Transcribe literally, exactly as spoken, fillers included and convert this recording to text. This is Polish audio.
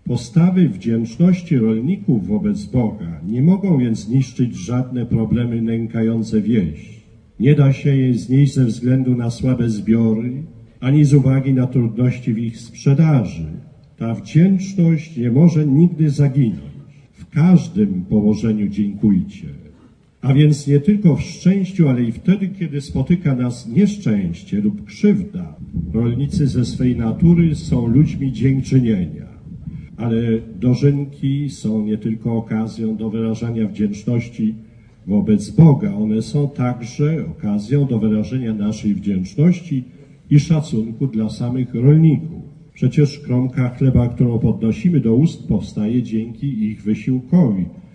Postawy wdzięczności rolników wobec Boga nie mogą więc niszczyć żadne problemy nękające wieś. Nie da się jej znieść ze względu na słabe zbiory, ani z uwagi na trudności w ich sprzedaży. Ta wdzięczność nie może nigdy zaginąć. W każdym położeniu dziękujcie. A więc nie tylko w szczęściu, ale i wtedy, kiedy spotyka nas nieszczęście lub krzywda. Rolnicy ze swej natury są ludźmi dziękczynienia. Ale dożynki są nie tylko okazją do wyrażania wdzięczności wobec Boga. One są także okazją do wyrażenia naszej wdzięczności i szacunku dla samych rolników. Przecież kromka chleba, którą podnosimy do ust, powstaje dzięki ich wysiłkowi.